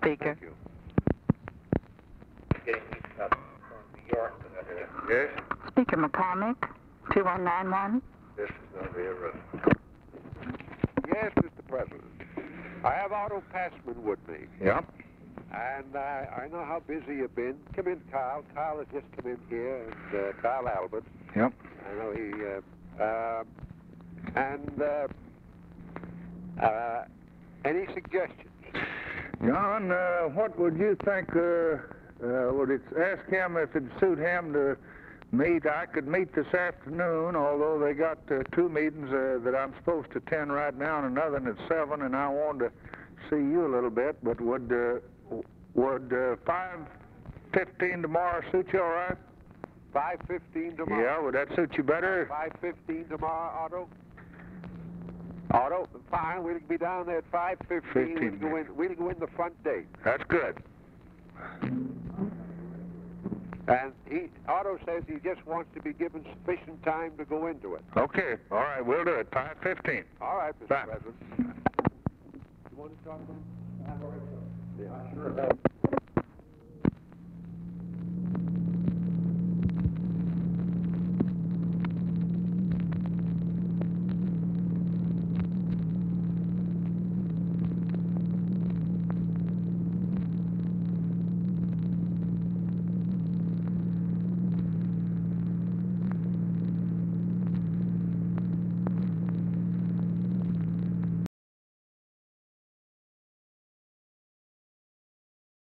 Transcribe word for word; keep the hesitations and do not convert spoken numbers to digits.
Speaker. Thank you. Yes? Speaker McCormick, two one nine one. This is going to be a rough. Yes, Mister President. I have Otto Passman with me. Yeah? And uh, I know how busy you've been. Come in, Carl. Carl has just come in here, and uh, Carl Albert. Yep. I know he... Uh, uh, and uh, uh, any suggestions? John, uh, what would you think, uh, uh, would it ask him if it'd suit him to meet? I could meet this afternoon, although they got uh, two meetings uh, that I'm supposed to attend right now, and another one at seven, and I wanted to see you a little bit, but would, uh, would uh, five fifteen tomorrow suit you all right? five fifteen tomorrow? Yeah, would that suit you better? five fifteen tomorrow, Otto? Otto, fine. We'll be down there at five fifteen. We'll go in, we'll go in the front gate. That's good. And he, Otto says he just wants to be given sufficient time to go into it. Okay. All right, we'll do it. five fifteen. All right, Mister Bye. President. You want to talk to him? Yeah, sure.